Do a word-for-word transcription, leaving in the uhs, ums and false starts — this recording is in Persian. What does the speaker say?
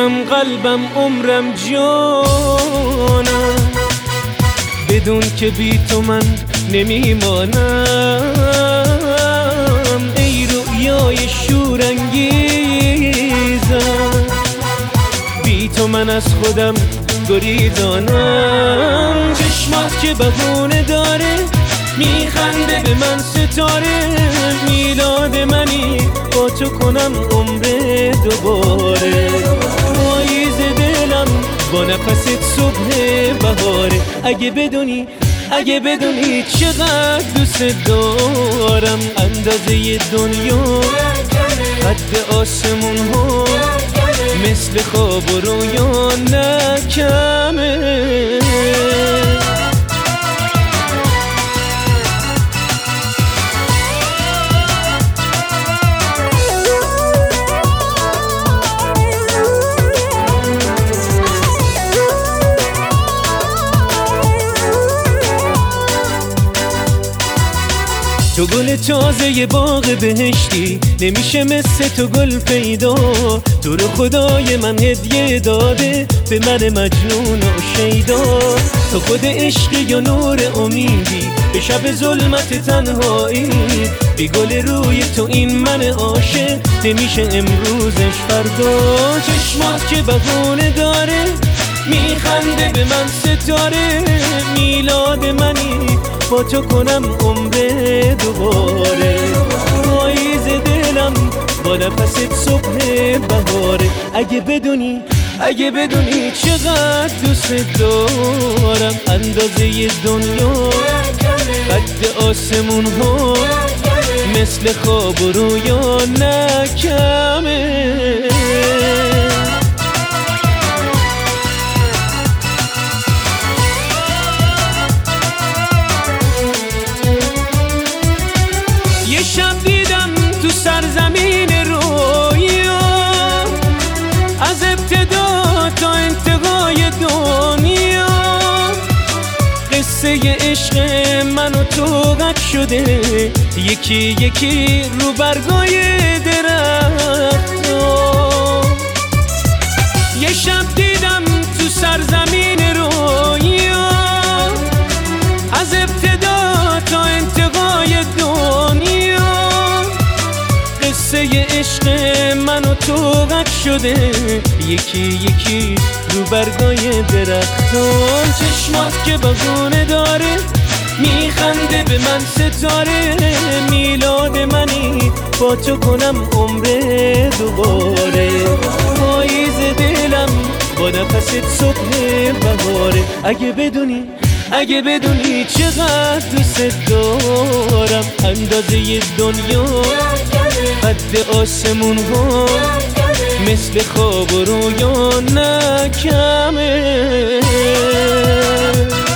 جونم قلبم عمرم جانم، بدون که بی تو من نمیمانم. ای رویای شورانگیزم، بی تو من از خودم گریزانم. چشمات که بهونه داره میخنده به من ستاره، میلاد منی با تو کنم عمر دوباره. پاییز دلم با نفست صبح بهاره. اگه بدونی اگه بدونی چقدر دوست دارم، اندازه دنیا قد آسمون ها مثل خواب و رویا نکمه. تو گل تازه باغ بهشتی، نمیشه مثل تو گل پیدا. تو رو خدای من هدیه داده به من مجنون و شیدا. تو خود عشقی یا نور امیدی به شب ظلمت تنهایی. بی گل روی تو این من عاشق نمیشه امروزش فردا. چشمات که بهونه داره میخنده به من ستاره، میلاد منی با تو کنم عمر دوباره. پاییز دلم با نفست صبح بهاره. اگه بدونی اگه بدونی چقدر دوست دارم، اندازه دنیا قد آسمون ها مثل خواب و رویا نکمه. شب دیدم تو سرزمین رویا، از ابتدا تا انتهای دنیا. قصه عشق من و تو قد شده یکی یکی رو برگای درخت‌ها. یه شب دیدم تو سرزمین رویا، از ابتدا تا انتهای دنیا. قصه عشق من و تو قد شده یکی یکی رو برگای درختان. چشمات که بهونه داره میخنده به من ستاره، میلاد منی با تو کنم عمر دوباره. پاییز دلم با نفست صبح بهاره. اگه بدونی اگه بدونی چقدر دوست دارم، اندازه دنیا قد آسمون ها مثل خواب و رویا نکمه.